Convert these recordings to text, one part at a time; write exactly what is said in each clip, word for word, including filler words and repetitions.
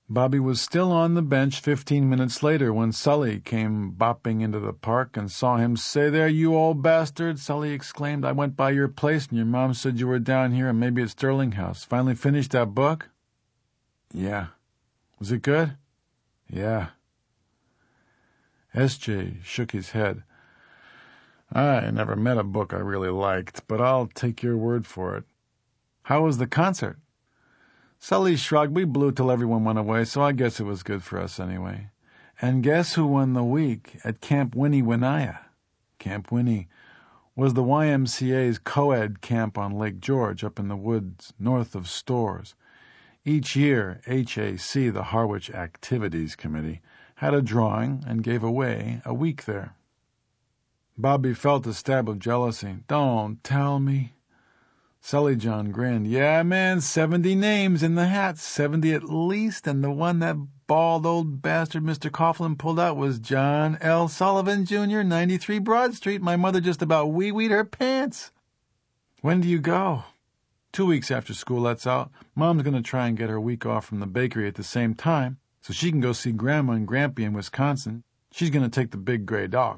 Bobby was still on the bench fifteen minutes later when Sully came bopping into the park and saw him. "Say there, you old bastard," Sully exclaimed. "I went by your place and your mom said you were down here and maybe at Sterling House. Finally finished that book?" "Yeah." "Was it good?" "Yeah." S J shook his head. "I never met a book I really liked, but I'll take your word for it." "How was the concert?" Sully shrugged. "We blew till everyone went away, so I guess it was good for us anyway." "And guess who won the week at Camp Winnie Winia?" Camp Winnie was the Y M C A's co-ed camp on Lake George up in the woods north of Storrs. Each year, H A C, the Harwich Activities Committee, had a drawing and gave away a week there. Bobby felt a stab of jealousy. "Don't tell me." Sully John grinned. "Yeah, man, seventy names in the hat, seventy at least, and the one that bald old bastard Mister Coughlin pulled out was John L. Sullivan, Junior, ninety-three Broad Street. My mother just about wee-weed her pants." "When do you go?" "Two weeks after school lets out. Mom's going to try and get her week off from the bakery at the same time, so she can go see Grandma and Grampy in Wisconsin. She's going to take the big gray dog."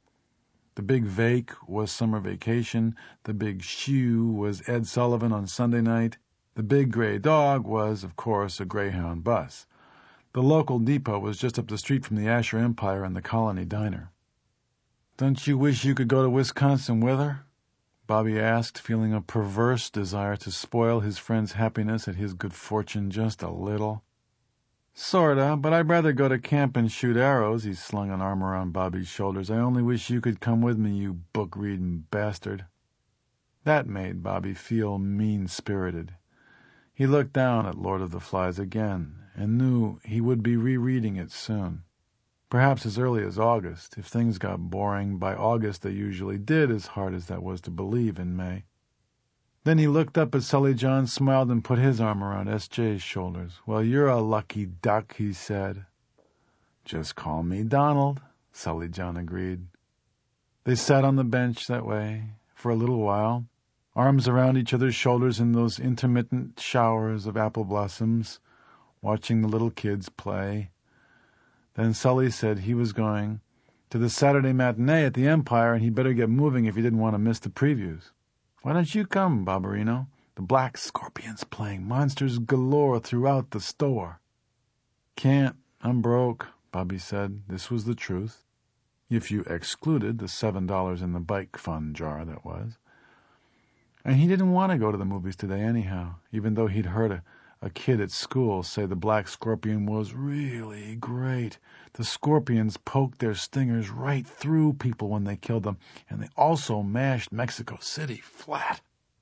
The big vake was summer vacation. The big shoe was Ed Sullivan on Sunday night. The big gray dog was, of course, a Greyhound bus. The local depot was just up the street from the Asher Empire and the Colony Diner. "Don't you wish you could go to Wisconsin with her?" Bobby asked, feeling a perverse desire to spoil his friend's happiness at his good fortune just a little. "Sorta, but I'd rather go to camp and shoot arrows." He slung an arm around Bobby's shoulders. "I only wish you could come with me, you book-reading bastard." That made Bobby feel mean-spirited. He looked down at Lord of the Flies again and knew he would be rereading it soon. Perhaps as early as August. If things got boring, by August they usually did, as hard as that was to believe in May. Then he looked up at Sully John, smiled, and put his arm around S J's shoulders. "Well, you're a lucky duck," he said. "Just call me Donald," Sully John agreed. They sat on the bench that way for a little while, arms around each other's shoulders in those intermittent showers of apple blossoms, watching the little kids play. Then Sully said he was going to the Saturday matinee at the Empire and he'd better get moving if he didn't want to miss the previews. "Why don't you come, Barbarino? The Black Scorpion's playing monsters galore throughout the store." "Can't. I'm broke," Bobby said. This was the truth, if you excluded the seven dollars in the bike fund jar that was. And he didn't want to go to the movies today anyhow, even though he'd heard a, a kid at school say the Black Scorpion was really great. The scorpions poked their stingers right through people when they killed them, and they also mashed Mexico City flat.